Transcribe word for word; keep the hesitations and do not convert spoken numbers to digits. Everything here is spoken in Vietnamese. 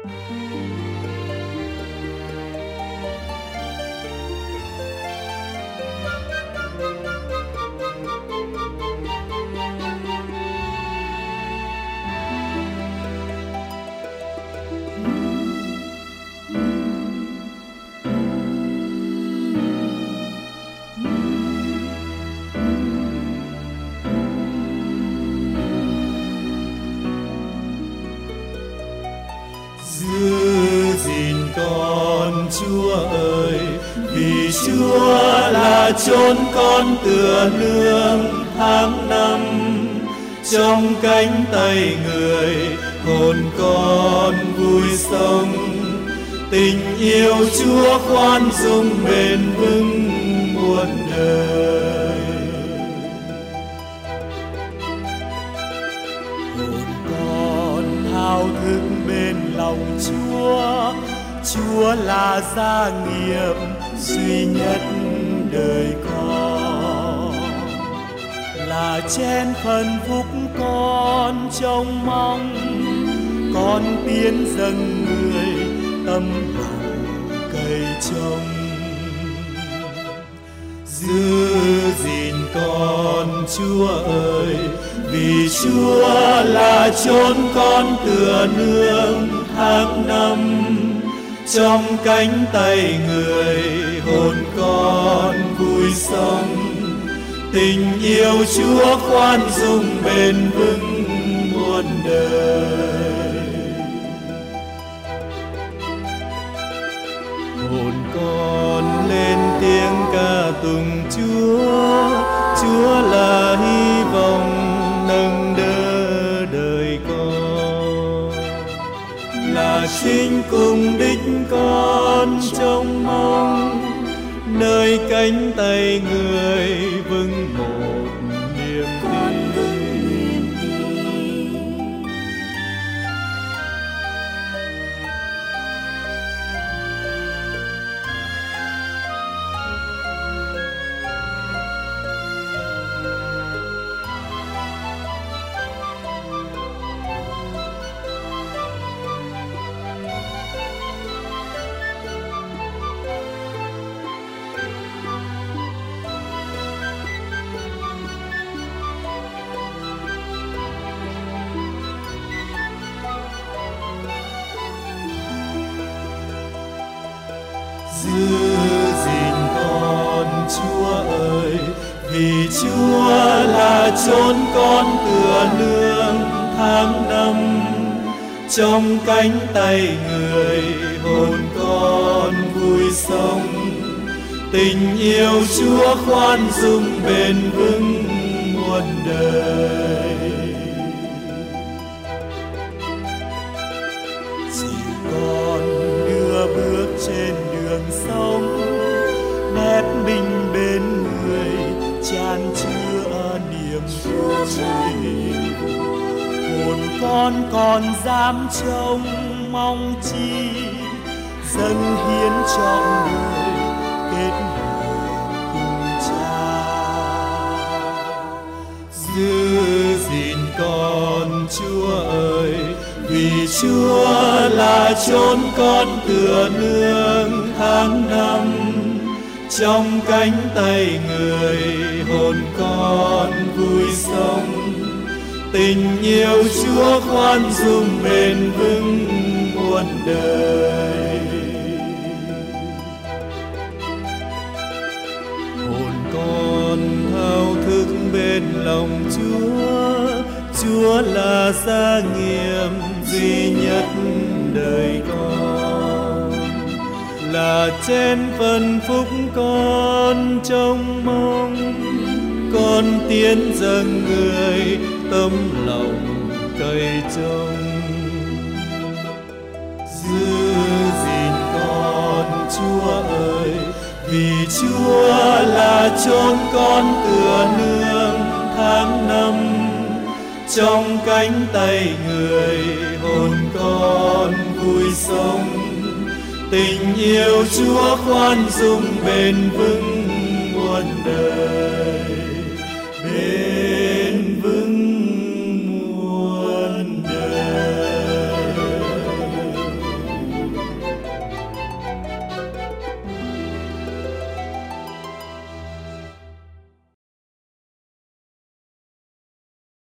Giữ gìn con Chúa ơi, vì Chúa là chốn con tựa nương tháng năm. Trong cánh tay người hồn con vui sống, tình yêu Chúa khoan dung bền vững muôn đời. Hồn con thao thức bên lòng Chúa, Chúa là gia nghiệp duy nhất đời con, là trên phần phúc con trông mong. Con tiến dâng người tâm lòng cây trồng, giữ gìn con Chúa ơi, vì Chúa là chốn con tựa nương tháng năm. Trong cánh tay người hồn con vui sống, tình yêu Chúa khoan dung bền vững muôn đời. Hồn con lên tiếng ca tụng Chúa, Chúa là hy vọng nâng đỡ đời con, là chính cùng đích con trông mong. Nơi cánh tay người vững một niềm tin. Giữ gìn con Chúa ơi, vì Chúa là chốn con tựa nương tháng năm. Trong cánh tay người hồn con vui sống, tình yêu Chúa khoan dung bền vững muôn đời. Dìu con đưa bước trên đường sống, nét mình bên người chan chứa niềm vui. Hồn con còn dám trông mong chi, dâng hiến trọn đời kết hợp cùng Cha. Giữ gìn con Chúa ơi, vì Chúa là chốn con tựa nương tháng năm. Trong cánh tay người hồn con vui sống, tình yêu Chúa khoan dung bền vững muôn đời. Hồn con thao thức bên lòng Chúa, Chúa là gia nghiệp duy nhất đời con, là trên phần phúc con trông mong. Con tiến dâng người tâm lòng cày trông, giữ gìn con Chúa ơi, vì Chúa là chốn con tựa nương tháng năm. Trong cánh tay người hồn con vui sống, tình yêu Chúa khoan dung bền vững muôn đời.